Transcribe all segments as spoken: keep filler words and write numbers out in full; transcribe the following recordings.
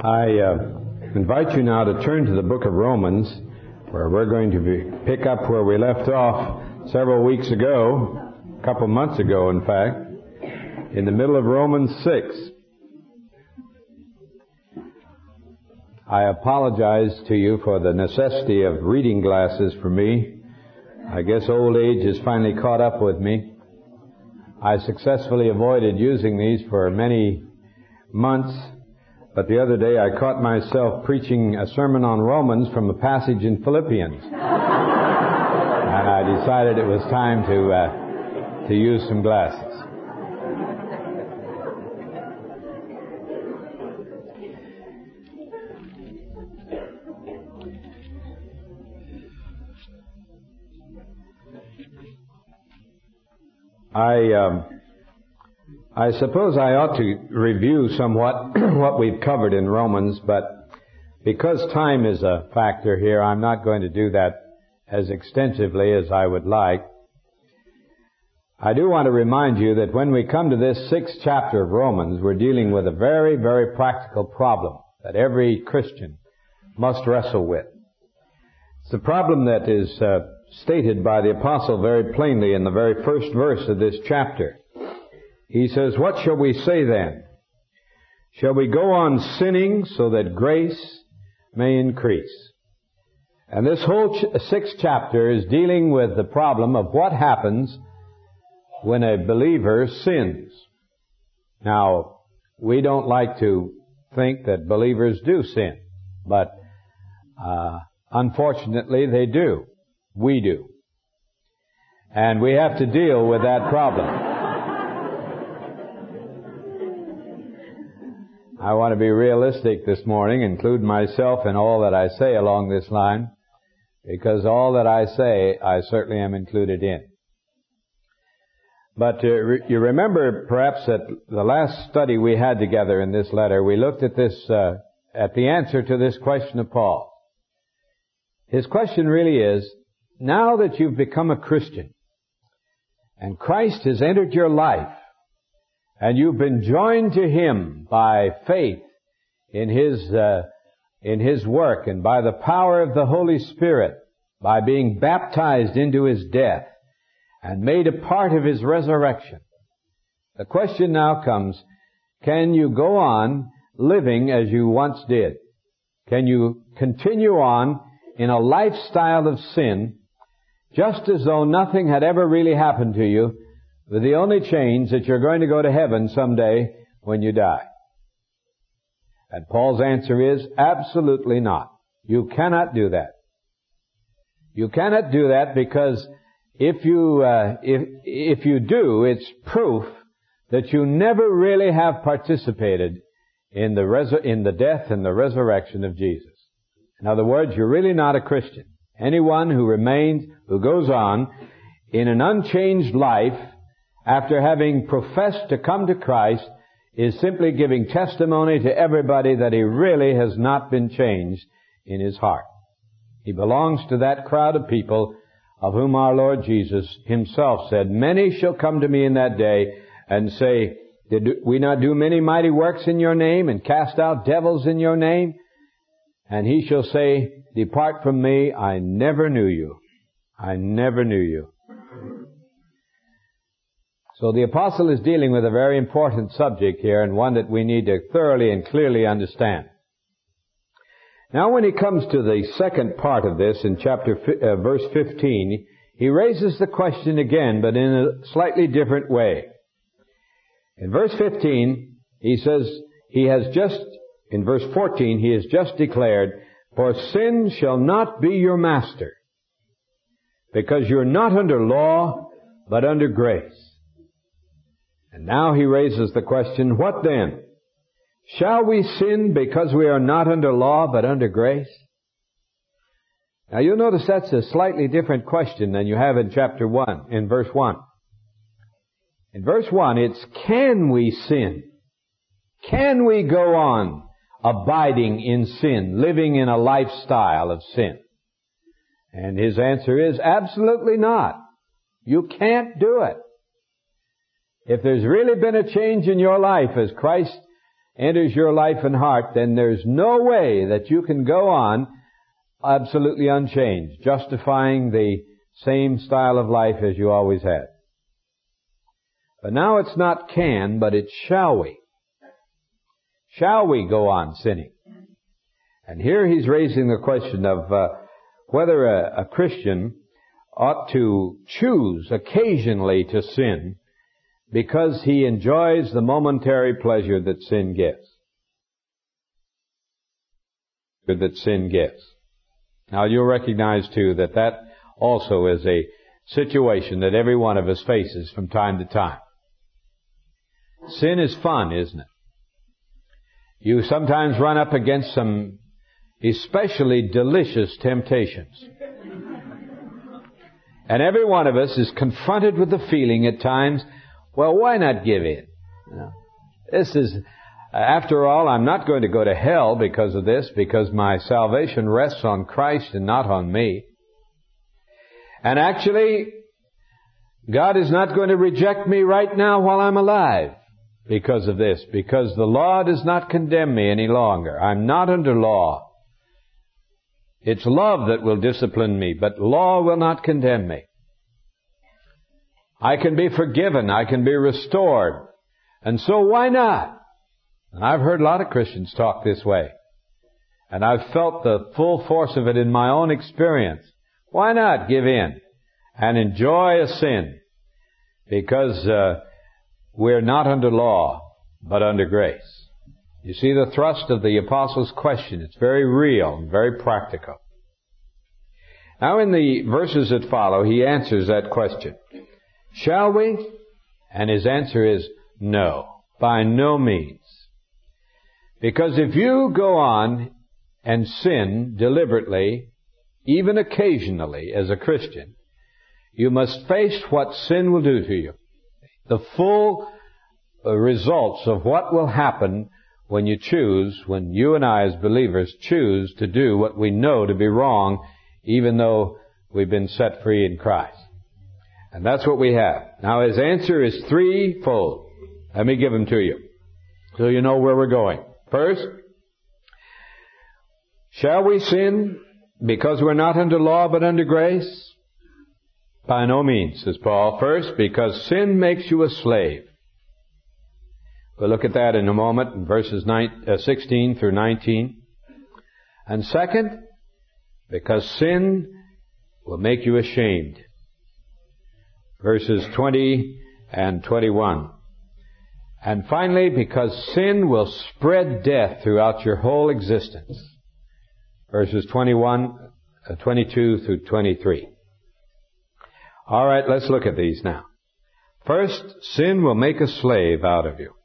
I uh, invite you now to turn to the book of Romans, where we're going to be, pick up where we left off several weeks ago, a couple months ago, in fact, in the middle of Romans six. I apologize to you for the necessity of reading glasses for me. I guess old age has finally caught up with me. I successfully avoided using these for many months, but the other day I caught myself preaching a sermon on Romans from a passage in Philippians. And I decided it was time to uh, to use some glasses. I um, I suppose I ought to review somewhat what we've covered in Romans, but because time is a factor here, I'm not going to do that as extensively as I would like. I do want to remind you that when we come to this sixth chapter of Romans, we're dealing with a very, very practical problem that every Christian must wrestle with. It's the problem that is uh, stated by the apostle very plainly in the very first verse of this chapter. He says, "What shall we say then? Shall we go on sinning so that grace may increase?" And this whole ch- sixth chapter is dealing with the problem of what happens when a believer sins. Now, we don't like to think that believers do sin, but uh, unfortunately they do. We do. And we have to deal with that problem. I want to be realistic this morning, include myself in all that I say along this line, because all that I say, I certainly am included in. But uh, re- you remember perhaps that the last study we had together in this letter, we looked at this, uh, at the answer to this question of Paul. His question really is, now that you've become a Christian, and Christ has entered your life, and you've been joined to Him by faith in His, uh, in His work and by the power of the Holy Spirit, by being baptized into His death and made a part of His resurrection. The question now comes, can you go on living as you once did? Can you continue on in a lifestyle of sin just as though nothing had ever really happened to you, with the only change that you're going to go to heaven someday when you die? And Paul's answer is absolutely not. You cannot do that. You cannot do that because if you uh, if if you do, it's proof that you never really have participated in the res- in the death and the resurrection of Jesus. In other words, you're really not a Christian. Anyone who remains, who goes on in an unchanged life after having professed to come to Christ is simply giving testimony to everybody that he really has not been changed in his heart. He belongs to that crowd of people of whom our Lord Jesus Himself said, "Many shall come to me in that day and say, did we not do many mighty works in your name and cast out devils in your name? And He shall say, depart from me, I never knew you. I never knew you." So the apostle is dealing with a very important subject here, and one that we need to thoroughly and clearly understand. Now when he comes to the second part of this in chapter uh, verse fifteen, he raises the question again, but in a slightly different way. In verse fifteen, he says, he has just, in verse fourteen, he has just declared, "For sin shall not be your master, because you're not under law, but under grace." And now he raises the question, what then? Shall we sin because we are not under law, but under grace? Now you'll notice that's a slightly different question than you have in chapter one, in verse one. In verse one, it's can we sin? Can we go on abiding in sin, living in a lifestyle of sin? And his answer is absolutely not. You can't do it. If there's really been a change in your life as Christ enters your life and heart, then there's no way that you can go on absolutely unchanged, justifying the same style of life as you always had. But now it's not can, but it's shall we. Shall we go on sinning? And here he's raising the question of uh, whether a, a Christian ought to choose occasionally to sin because he enjoys the momentary pleasure that sin gives. That sin gives. Now you'll recognize too that that also is a situation that every one of us faces from time to time. Sin is fun, isn't it? You sometimes run up against some especially delicious temptations. And every one of us is confronted with the feeling at times, well, why not give in? You know, this is, after all, I'm not going to go to hell because of this, because my salvation rests on Christ and not on me. And actually, God is not going to reject me right now while I'm alive because of this, because the law does not condemn me any longer. I'm not under law. It's love that will discipline me, but law will not condemn me. I can be forgiven. I can be restored. And so why not? And I've heard a lot of Christians talk this way. And I've felt the full force of it in my own experience. Why not give in and enjoy a sin? Because uh, we're not under law, but under grace. You see the thrust of the apostle's question. It's very real and very practical. Now in the verses that follow, he answers that question. Shall we? And his answer is no, by no means. Because if you go on and sin deliberately, even occasionally as a Christian, you must face what sin will do to you. The full results of what will happen when you choose, when you and I as believers choose to do what we know to be wrong, even though we've been set free in Christ. And that's what we have. Now his answer is threefold. Let me give them to you, so you know where we're going. First, shall we sin because we're not under law but under grace? By no means, says Paul. First, because sin makes you a slave. We'll look at that in a moment in verses sixteen through nineteen. And second, because sin will make you ashamed. Verses twenty and twenty-one. And finally, because sin will spread death throughout your whole existence. Verses twenty-one, uh, twenty-two through twenty-three. All right, let's look at these now. First, sin will make a slave out of you.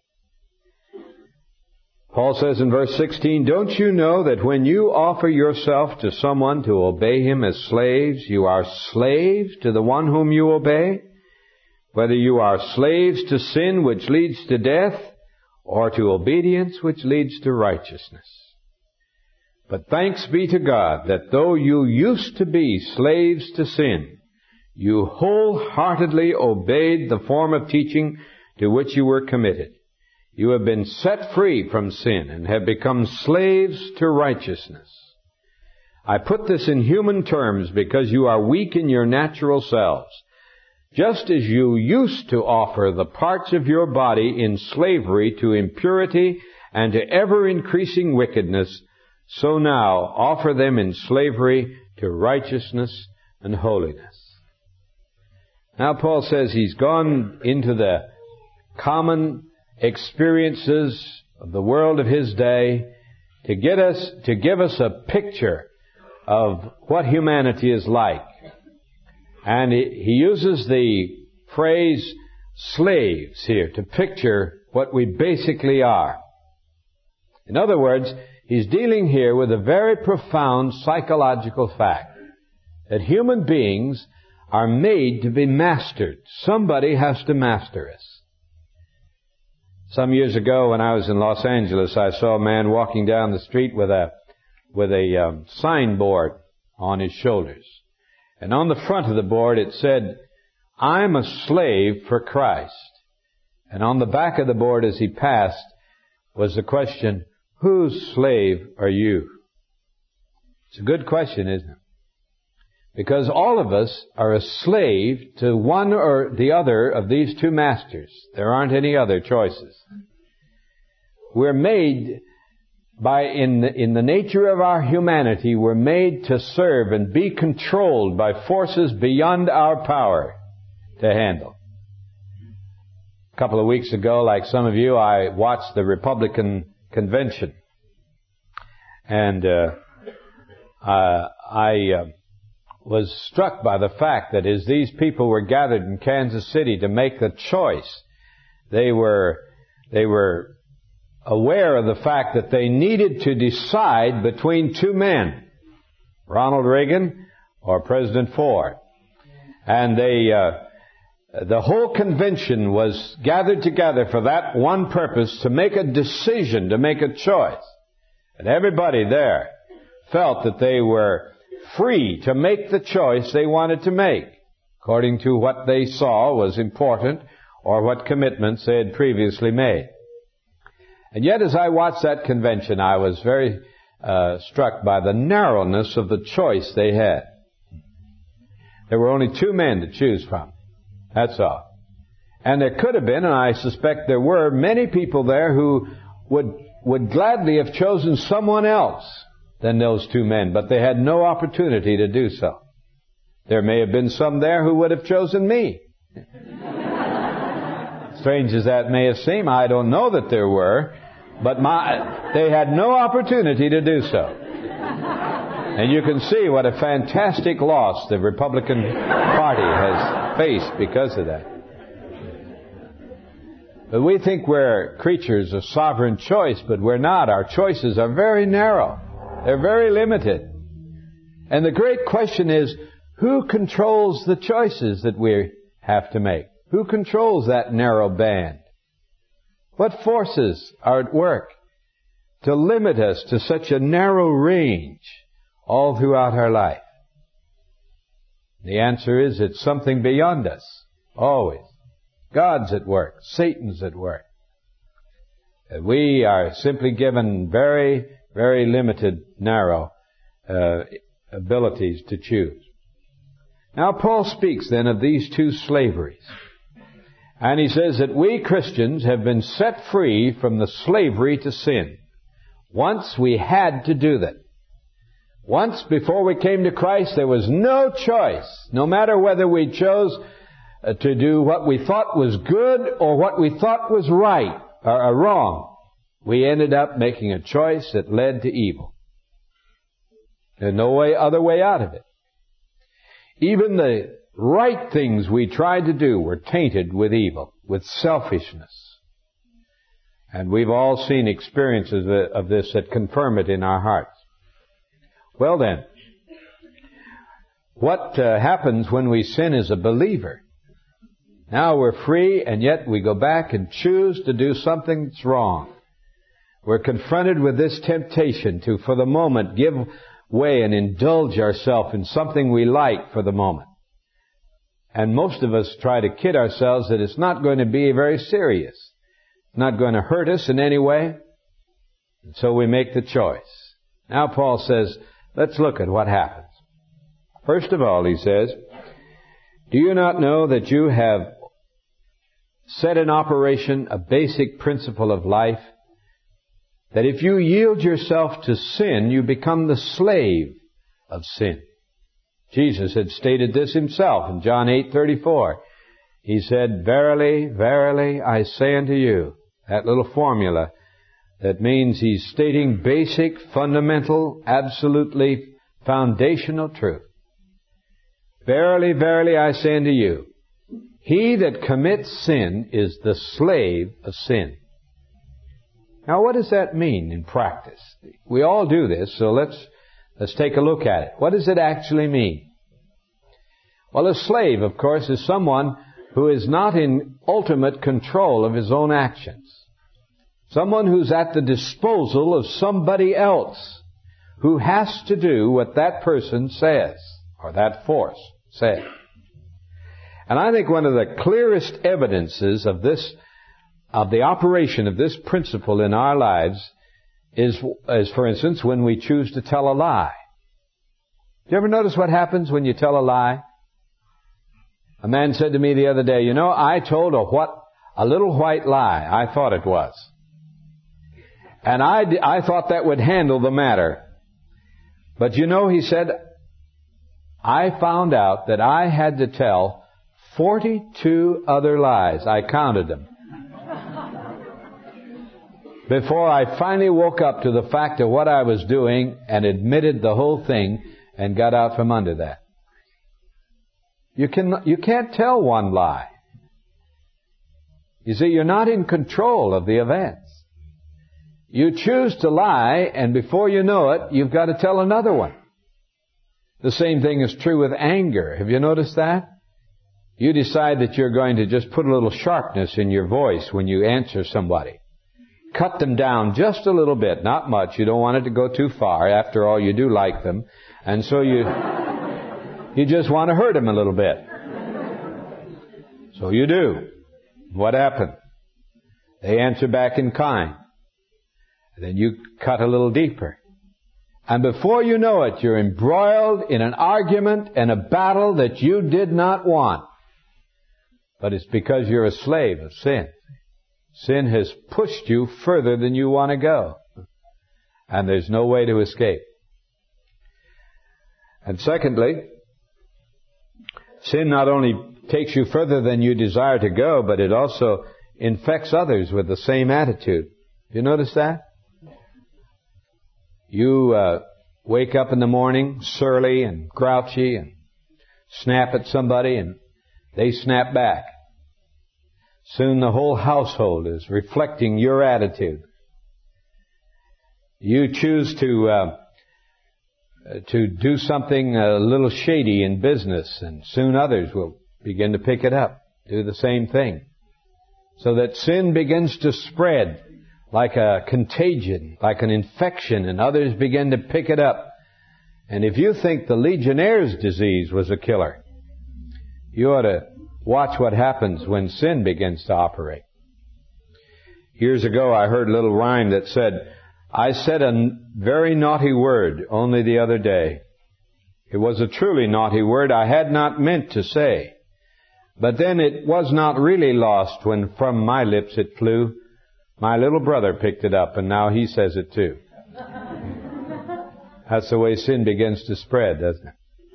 Paul says in verse sixteen, don't you know that when you offer yourself to someone to obey him as slaves, you are slaves to the one whom you obey? Whether you are slaves to sin, which leads to death, or to obedience, which leads to righteousness. But thanks be to God that though you used to be slaves to sin, you wholeheartedly obeyed the form of teaching to which you were committed. You have been set free from sin and have become slaves to righteousness. I put this in human terms because you are weak in your natural selves. Just as you used to offer the parts of your body in slavery to impurity and to ever-increasing wickedness, so now offer them in slavery to righteousness and holiness. Now Paul says he's gone into the common experiences of the world of his day to get us, to give us a picture of what humanity is like. And he uses the phrase slaves here to picture what we basically are. In other words, he's dealing here with a very profound psychological fact that human beings are made to be mastered. Somebody has to master us. Some years ago when I was in Los Angeles, I saw a man walking down the street with a with a um, signboard on his shoulders. And on the front of the board it said, I'm a slave for Christ. And on the back of the board as he passed was the question, whose slave are you? It's a good question, isn't it? Because all of us are a slave to one or the other of these two masters. There aren't any other choices. We're made by, in the, in the nature of our humanity, we're made to serve and be controlled by forces beyond our power to handle. A couple of weeks ago, like some of you, I watched the Republican convention. And uh, uh, I uh, was struck by the fact that as these people were gathered in Kansas City to make the choice, they were they were aware of the fact that they needed to decide between two men, Ronald Reagan or President Ford. And they, uh, the whole convention was gathered together for that one purpose, to make a decision, to make a choice. And everybody there felt that they were free to make the choice they wanted to make, according to what they saw was important or what commitments they had previously made. And yet, as I watched that convention, I was very uh, struck by the narrowness of the choice they had. There were only two men to choose from. That's all. And there could have been, and I suspect there were, many people there who would would gladly have chosen someone else than those two men, but they had no opportunity to do so. There may have been some there who would have chosen me. Strange as that may have seemed, I don't know that there were, but my, they had no opportunity to do so. And you can see what a fantastic loss the Republican Party has faced because of that. But we think we're creatures of sovereign choice, but we're not. Our choices are very narrow. They're very limited. And the great question is, who controls the choices that we have to make? Who controls that narrow band? What forces are at work to limit us to such a narrow range all throughout our life? The answer is, it's something beyond us, always. God's at work. Satan's at work. We are simply given very, very limited, narrow uh, abilities to choose. Now, Paul speaks then of these two slaveries. And he says that we Christians have been set free from the slavery to sin. Once we had to do that. Once, before we came to Christ, there was no choice, no matter whether we chose to do what we thought was good or what we thought was right or wrong. We ended up making a choice that led to evil. There's no way, other way out of it. Even the right things we tried to do were tainted with evil, with selfishness. And we've all seen experiences of this that confirm it in our hearts. Well then, what uh, happens when we sin as a believer? Now we're free, and yet we go back and choose to do something that's wrong. We're confronted with this temptation to, for the moment, give way and indulge ourselves in something we like for the moment. And most of us try to kid ourselves that it's not going to be very serious. It's not going to hurt us in any way. And so we make the choice. Now Paul says, let's look at what happens. First of all, he says, do you not know that you have set in operation a basic principle of life? That if you yield yourself to sin, you become the slave of sin. Jesus had stated this himself in John eight thirty-four. He said, verily, verily, I say unto you, that little formula that means he's stating basic, fundamental, absolutely foundational truth. Verily, verily, I say unto you, he that commits sin is the slave of sin. Now, what does that mean in practice? We all do this, so let's let's take a look at it. What does it actually mean? Well, a slave, of course, is someone who is not in ultimate control of his own actions. Someone who's at the disposal of somebody else who has to do what that person says, or that force says. And I think one of the clearest evidences of this of the operation of this principle in our lives is, is, for instance, when we choose to tell a lie. Do you ever notice what happens when you tell a lie? A man said to me the other day, you know, I told a what, a little white lie. I thought it was. And I, I thought that would handle the matter. But you know, he said, I found out that I had to tell forty-two other lies. I counted them. Before I finally woke up to the fact of what I was doing and admitted the whole thing and got out from under that. You can, you can't tell one lie. You see, you're not in control of the events. You choose to lie, and before you know it, you've got to tell another one. The same thing is true with anger. Have you noticed that? You decide that you're going to just put a little sharpness in your voice when you answer somebody. Cut them down just a little bit, not much. You don't want it to go too far. After all, you do like them. And so you, you just want to hurt them a little bit. So you do. What happened? They answer back in kind. Then you cut a little deeper. And before you know it, you're embroiled in an argument and a battle that you did not want. But it's because you're a slave of sin. Sin has pushed you further than you want to go. And there's no way to escape. And secondly, sin not only takes you further than you desire to go, but it also infects others with the same attitude. You notice that? You uh, wake up in the morning surly and grouchy and snap at somebody and they snap back. Soon the whole household is reflecting your attitude. You choose to uh, to do something a little shady in business, and soon others will begin to pick it up, do the same thing. So that sin begins to spread like a contagion, like an infection, and others begin to pick it up. And if you think the Legionnaire's disease was a killer, you ought to watch what happens when sin begins to operate. Years ago, I heard a little rhyme that said, I said a very naughty word only the other day. It was a truly naughty word I had not meant to say. But then it was not really lost when from my lips it flew. My little brother picked it up, and now he says it too. That's the way sin begins to spread, doesn't it?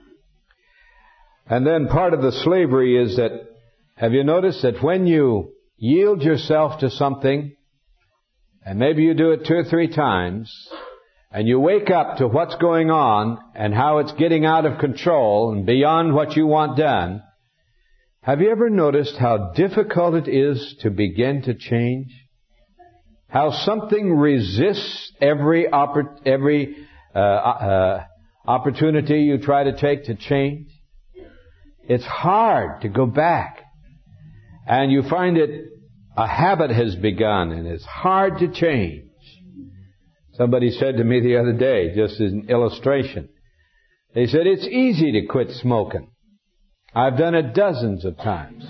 And then part of the slavery is that, have you noticed that when you yield yourself to something, and maybe you do it two or three times, and you wake up to what's going on and how it's getting out of control and beyond what you want done, have you ever noticed how difficult it is to begin to change? How something resists every oppor- every uh, uh, opportunity you try to take to change? It's hard to go back. And you find it, a habit has begun, and it's hard to change. Somebody said to me the other day, just as an illustration, they said, it's easy to quit smoking. I've done it dozens of times.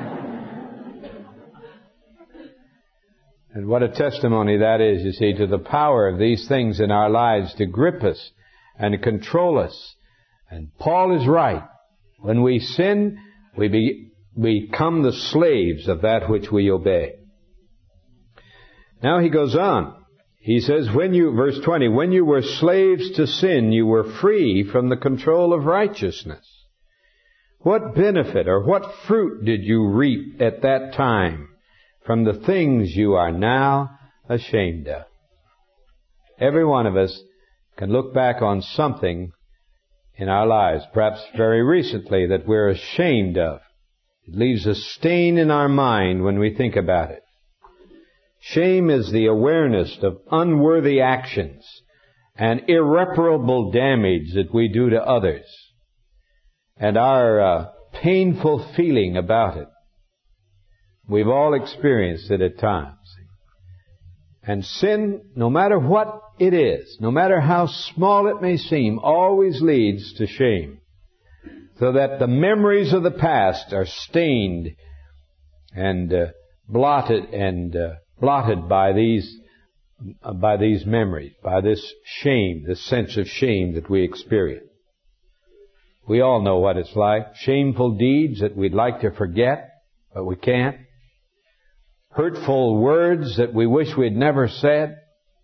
And what a testimony that is, you see, to the power of these things in our lives to grip us and to control us. And Paul is right. When we sin, we be, become the slaves of that which we obey. Now he goes on. He says, when you, verse twenty, when you were slaves to sin, you were free from the control of righteousness. What benefit or what fruit did you reap at that time from the things you are now ashamed of? Every one of us can look back on something in our lives, perhaps very recently, that we're ashamed of. It leaves a stain in our mind when we think about it. Shame is the awareness of unworthy actions and irreparable damage that we do to others, and our uh, painful feeling about it. We've all experienced it at times. And sin, no matter what it is, no matter how small it may seem, always leads to shame. So that the memories of the past are stained and uh, blotted and uh, blotted by these uh, by these memories, by this shame, this sense of shame that we experience. We all know what it's like. Shameful deeds that we'd like to forget, but we can't. Hurtful words that we wish we'd never said.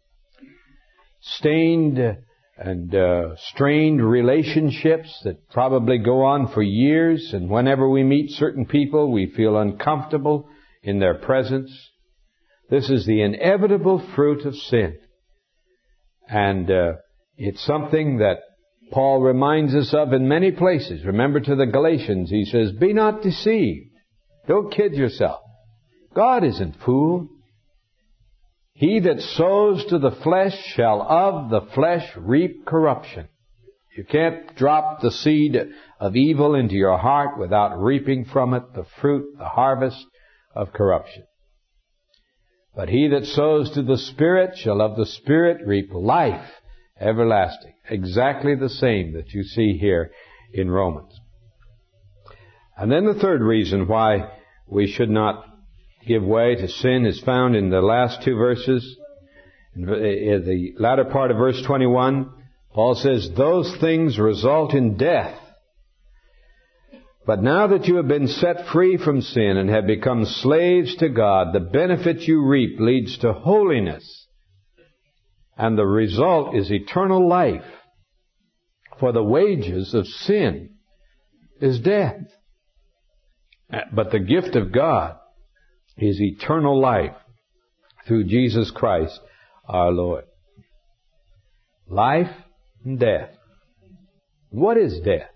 Stained and uh, strained relationships that probably go on for years, and whenever we meet certain people, we feel uncomfortable in their presence. This is the inevitable fruit of sin. And uh, it's something that Paul reminds us of in many places. Remember, to the Galatians, he says, "Be not deceived. Don't kid yourself. God isn't fooled. He that sows to the flesh shall of the flesh reap corruption." You can't drop the seed of evil into your heart without reaping from it the fruit, the harvest of corruption. But he that sows to the Spirit shall of the Spirit reap life everlasting. Exactly the same that you see here in Romans. And then the third reason why we should not give way to sin is found in the last two verses. In the latter part of verse twenty-one, Paul says, "Those things result in death. But now that you have been set free from sin and have become slaves to God, the benefit you reap leads to holiness. And the result is eternal life. For the wages of sin is death. But the gift of God is eternal life through Jesus Christ our Lord." Life and death. What is death?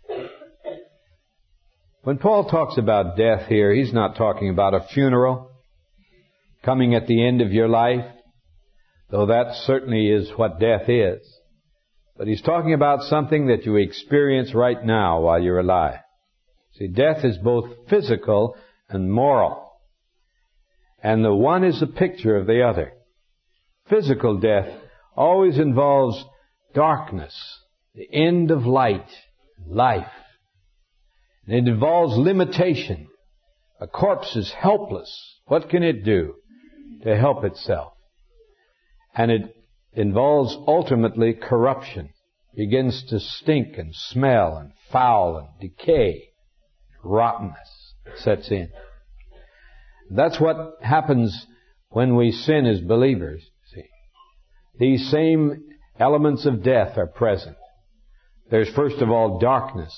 When Paul talks about death here, he's not talking about a funeral coming at the end of your life, though that certainly is what death is. But he's talking about something that you experience right now while you're alive. See, death is both physical and moral. And the one is a picture of the other. Physical death always involves darkness, the end of light, life. And it involves limitation. A corpse is helpless. What can it do to help itself? And it involves ultimately corruption. It begins to stink and smell and foul and decay. Rottenness sets in. That's what happens when we sin as believers. See, these same elements of death are present. There's first of all darkness.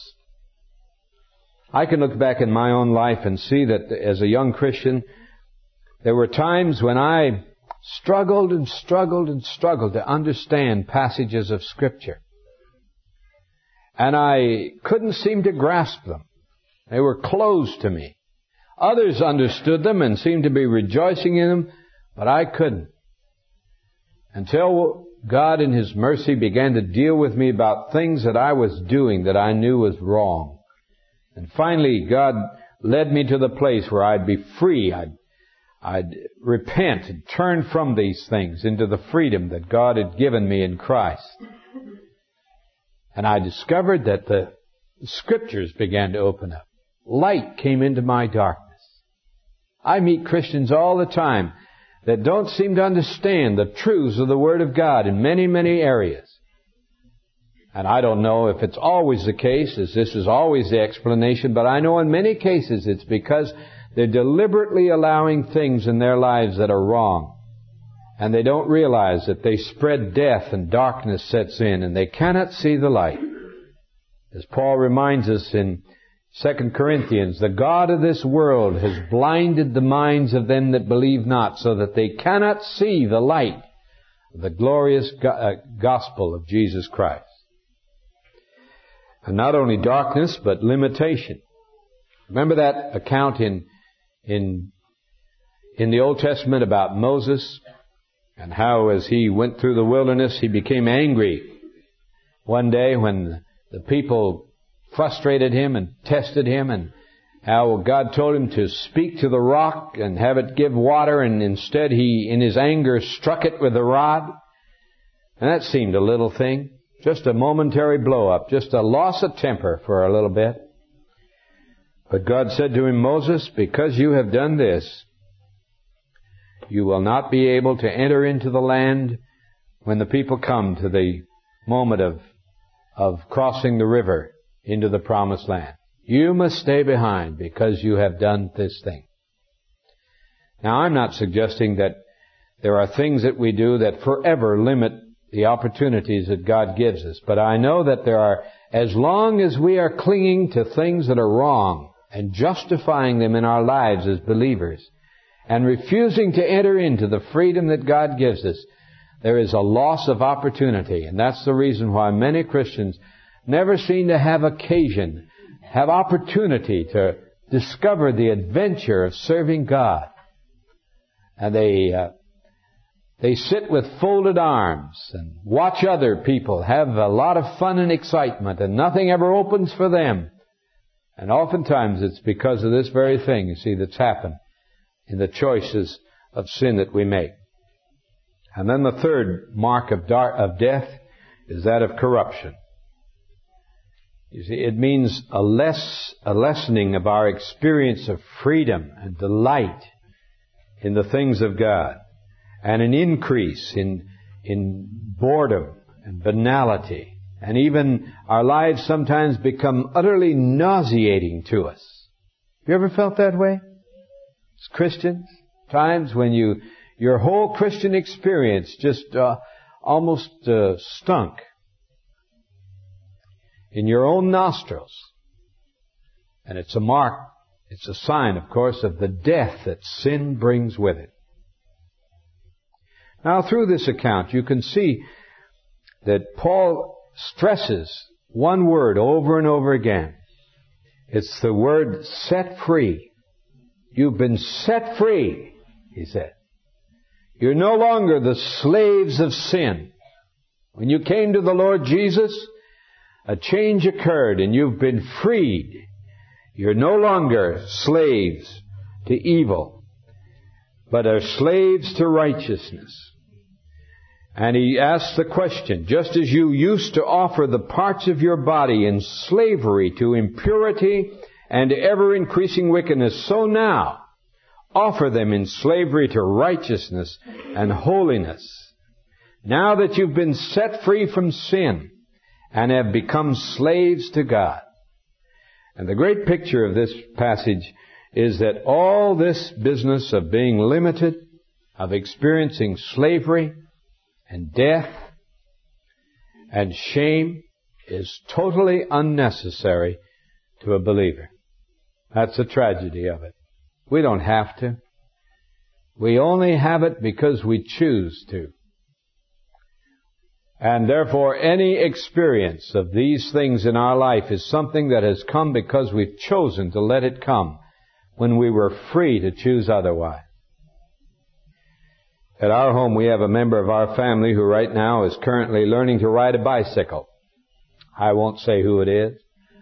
I can look back in my own life and see that as a young Christian, there were times when I struggled and struggled and struggled to understand passages of Scripture. And I couldn't seem to grasp them. They were closed to me. Others understood them and seemed to be rejoicing in them, but I couldn't. Until God in His mercy began to deal with me about things that I was doing that I knew was wrong. And finally, God led me to the place where I'd be free. I'd, I'd repent and turn from these things into the freedom that God had given me in Christ. And I discovered that the Scriptures began to open up. Light came into my darkness. I meet Christians all the time that don't seem to understand the truths of the Word of God in many, many areas. And I don't know if it's always the case, as this is always the explanation, but I know in many cases it's because they're deliberately allowing things in their lives that are wrong. And they don't realize that they spread death and darkness sets in, and they cannot see the light. As Paul reminds us in Second Corinthians, the God of this world has blinded the minds of them that believe not, so that they cannot see the light of the glorious gospel of Jesus Christ. And not only darkness, but limitation. Remember that account in in in the Old Testament about Moses, and how as he went through the wilderness, he became angry one day when the people frustrated him and tested him, and how God told him to speak to the rock and have it give water, and instead he, in his anger, struck it with a rod. And that seemed a little thing, just a momentary blow-up, just a loss of temper for a little bit. But God said to him, "Moses, because you have done this, You will not be able to enter into the land when the people come to the moment of, of crossing the river into the promised land. You must stay behind because you have done this thing. Now, I'm not suggesting that there are things that we do that forever limit the opportunities that God gives us. But I know that there are, as long as we are clinging to things that are wrong and justifying them in our lives as believers and refusing to enter into the freedom that God gives us, there is a loss of opportunity. And that's the reason why many Christians never seem to have occasion, have opportunity to discover the adventure of serving God. And they uh, they sit with folded arms and watch other people have a lot of fun and excitement, and nothing ever opens for them. And oftentimes it's because of this very thing, you see, that's happened in the choices of sin that we make. And then the third mark of, dar- of death is that of corruption. You see, it means a less, a lessening of our experience of freedom and delight in the things of God, and an increase in, in boredom and banality, and even our lives sometimes become utterly nauseating to us. Have you ever felt that way? As Christians, times when you, your whole Christian experience just uh, almost uh, stunk in your own nostrils. And it's a mark, it's a sign, of course, of the death that sin brings with it. Now, through this account, you can see that Paul stresses one word over and over again. It's the word set free. You've been set free, he said. You're no longer the slaves of sin. When you came to the Lord Jesus, a change occurred and you've been freed. You're no longer slaves to evil, but are slaves to righteousness. And he asks the question, just as you used to offer the parts of your body in slavery to impurity and ever-increasing wickedness, so now offer them in slavery to righteousness and holiness. Now that you've been set free from sin and have become slaves to God. And the great picture of this passage is that all this business of being limited, of experiencing slavery and death and shame is totally unnecessary to a believer. That's the tragedy of it. We don't have to. We only have it because we choose to. And therefore, any experience of these things in our life is something that has come because we've chosen to let it come when we were free to choose otherwise. At our home, we have a member of our family who right now is currently learning to ride a bicycle. I won't say who it is,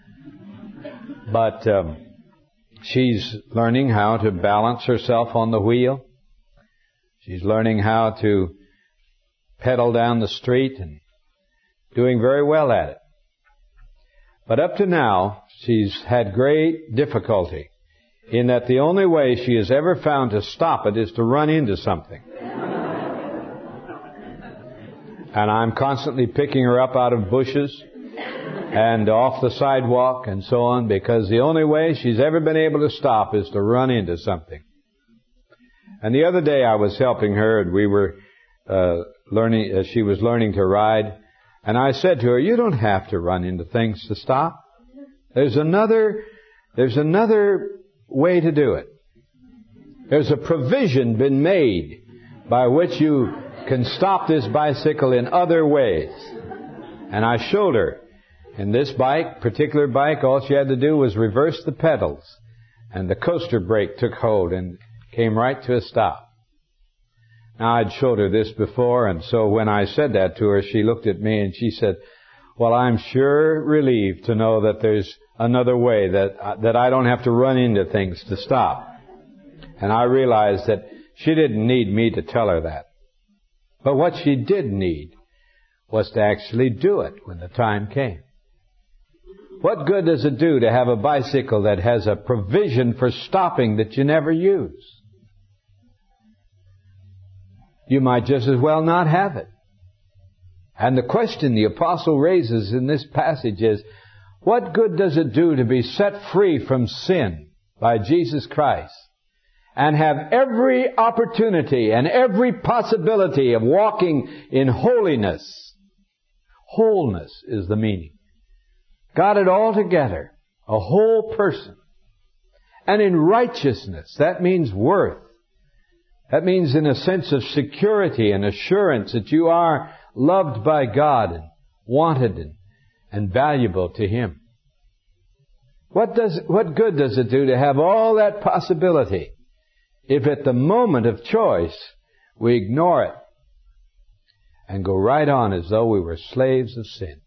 but um, she's learning how to balance herself on the wheel. She's learning how to pedal down the street and doing very well at it. But up to now, she's had great difficulty in that the only way she has ever found to stop it is to run into something. And I'm constantly picking her up out of bushes and off the sidewalk and so on, because the only way she's ever been able to stop is to run into something. And the other day I was helping her, and we were uh, learning, uh, she was learning to ride, and I said to her, you don't have to run into things to stop. There's another, there's another way to do it. There's a provision been made by which you can stop this bicycle in other ways. And I showed her. In this bike, particular bike, all she had to do was reverse the pedals, and the coaster brake took hold and came right to a stop. Now, I'd showed her this before, and so when I said that to her, she looked at me and she said, well, I'm sure relieved to know that there's another way, that that I don't have to run into things to stop. And I realized that she didn't need me to tell her that. But what she did need was to actually do it when the time came. What good does it do to have a bicycle that has a provision for stopping that you never use? You might just as well not have it. And the question the apostle raises in this passage is, what good does it do to be set free from sin by Jesus Christ and have every opportunity and every possibility of walking in holiness? Wholeness is the meaning. Got it all together. A whole person. And in righteousness, that means worth. That means in a sense of security and assurance that you are loved by God and wanted and, and valuable to Him. What does, what good does it do to have all that possibility if at the moment of choice we ignore it and go right on as though we were slaves of sin?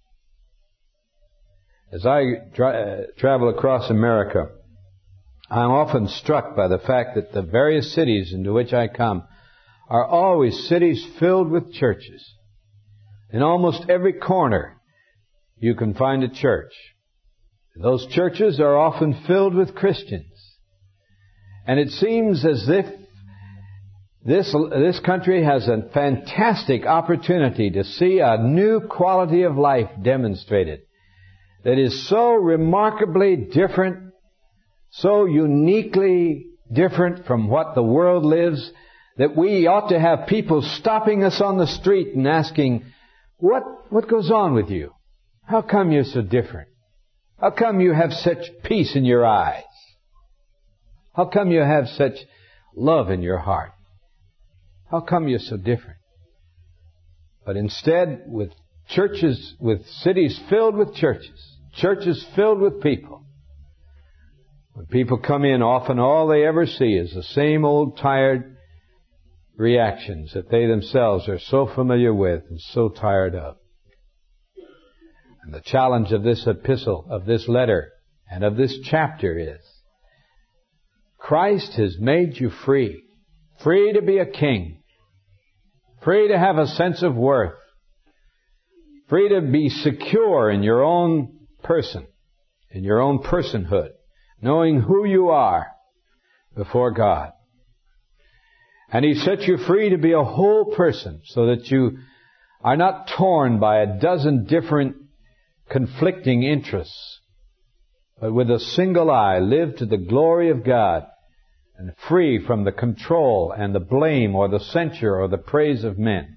As I tra- travel across America, I'm often struck by the fact that the various cities into which I come are always cities filled with churches. In almost every corner, you can find a church. Those churches are often filled with Christians. And it seems as if this, this country has a fantastic opportunity to see a new quality of life demonstrated that is so remarkably different, so uniquely different from what the world lives, that we ought to have people stopping us on the street and asking, What, what goes on with you? How come you're so different? How come you have such peace in your eyes? How come you have such love in your heart? How come you're so different? But instead, with churches, with cities filled with churches, churches filled with people, when people come in, often all they ever see is the same old tired reactions that they themselves are so familiar with and so tired of. And the challenge of this epistle, of this letter, and of this chapter is, Christ has made you free. Free to be a king. Free to have a sense of worth. Free to be secure in your own person, in your own personhood, knowing who you are before God. And He set you free to be a whole person so that you are not torn by a dozen different conflicting interests, but with a single eye live to the glory of God and free from the control and the blame or the censure or the praise of men.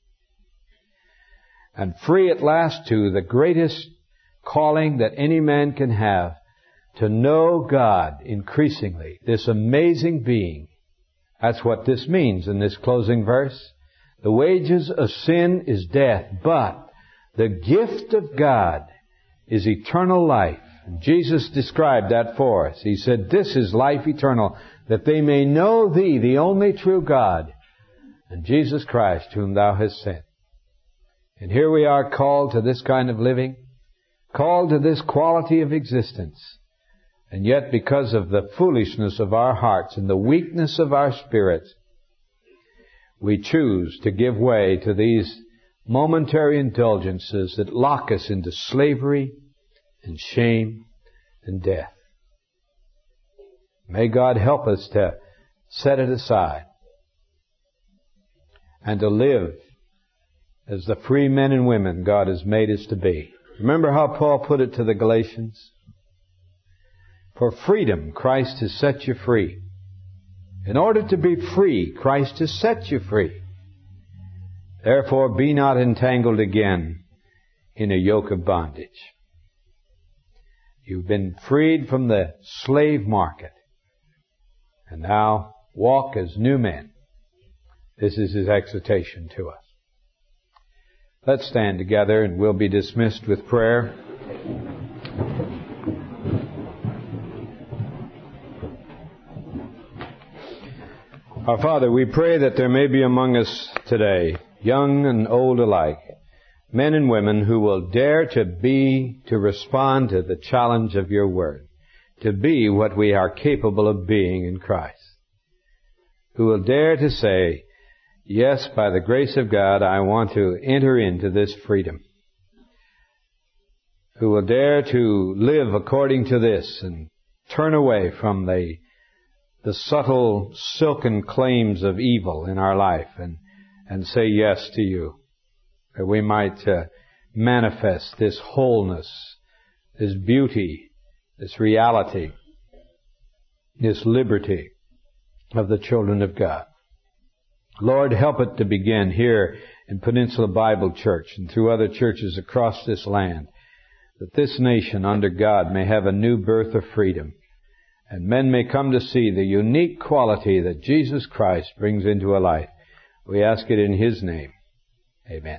And free at last to the greatest calling that any man can have, to know God increasingly, this amazing being. That's what this means in this closing verse. The wages of sin is death, but the gift of God is eternal life. And Jesus described that for us. He said, this is life eternal, that they may know Thee, the only true God, and Jesus Christ, whom Thou hast sent. And here we are called to this kind of living, called to this quality of existence. And yet, because of the foolishness of our hearts and the weakness of our spirits, we choose to give way to these momentary indulgences that lock us into slavery and shame and death. May God help us to set it aside and to live as the free men and women God has made us to be. Remember how Paul put it to the Galatians? For freedom, Christ has set you free. In order to be free, Christ has set you free. Therefore, be not entangled again in a yoke of bondage. You've been freed from the slave market. And now walk as new men. This is his exhortation to us. Let's stand together and we'll be dismissed with prayer. Our Father, we pray that there may be among us today, young and old alike, men and women who will dare to be, to respond to the challenge of your word, to be what we are capable of being in Christ, who will dare to say, yes, by the grace of God, I want to enter into this freedom, who will dare to live according to this and turn away from the the subtle, silken claims of evil in our life and, and say yes to you. That we might uh, manifest this wholeness, this beauty, this reality, this liberty of the children of God. Lord, help it to begin here in Peninsula Bible Church and through other churches across this land, that this nation under God may have a new birth of freedom, and men may come to see the unique quality that Jesus Christ brings into a life. We ask it in His name. Amen.